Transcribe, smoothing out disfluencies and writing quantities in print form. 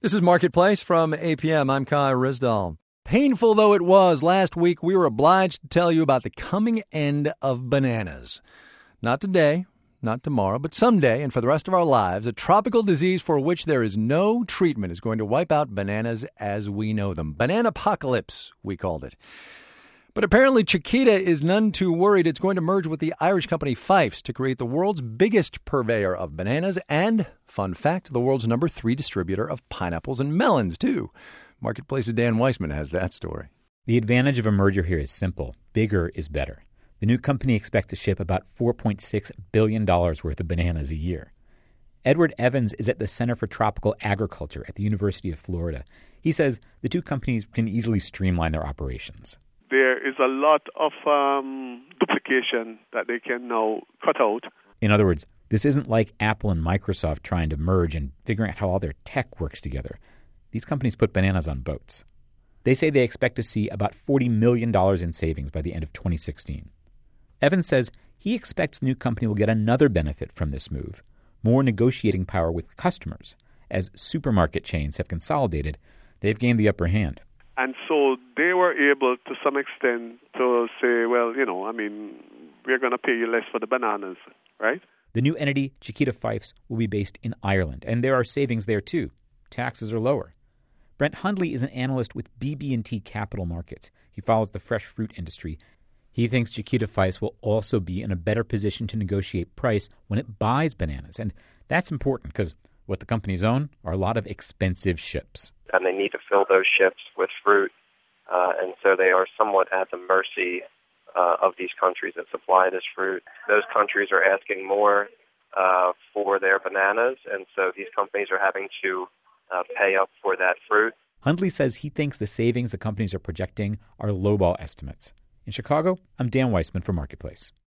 This is Marketplace from APM. I'm Kai Risdall. Painful though it was, last week we were obliged to tell you about the coming end of bananas. Not today, not tomorrow, but someday and for the rest of our lives, a tropical disease for which there is no treatment is going to wipe out bananas as we know them. Banana-apocalypse, we called it. But apparently Chiquita is none too worried. It's going to merge with the Irish company Fifes to create the world's biggest purveyor of bananas and, fun fact, the world's number 3 distributor of pineapples and melons, too. Marketplace's Dan Weissman has that story. The advantage of a merger here is simple. Bigger is better. The new company expects to ship about $4.6 billion worth of bananas a year. Edward Evans is at the Center for Tropical Agriculture at the University of Florida. He says the two companies can easily streamline their operations. There is a lot of duplication that they can now cut out. In other words, this isn't like Apple and Microsoft trying to merge and figuring out how all their tech works together. These companies put bananas on boats. They say they expect to see about $40 million in savings by the end of 2016. Evans says he expects the new company will get another benefit from this move, more negotiating power with customers. As supermarket chains have consolidated, they've gained the upper hand. And so they were able, to some extent, to say, well, we're going to pay you less for the bananas, right? The new entity, Chiquita Fifes, will be based in Ireland, and there are savings there, too. Taxes are lower. Brent Hundley is an analyst with BB&T Capital Markets. He follows the fresh fruit industry. He thinks Chiquita Fifes will also be in a better position to negotiate price when it buys bananas. And that's important because what the companies own are a lot of expensive ships. And they need to fill those ships with fruit, and so they are somewhat at the mercy of these countries that supply this fruit. Those countries are asking more for their bananas, and so these companies are having to pay up for that fruit. Hundley says he thinks the savings the companies are projecting are lowball estimates. In Chicago, I'm Dan Weissman for Marketplace.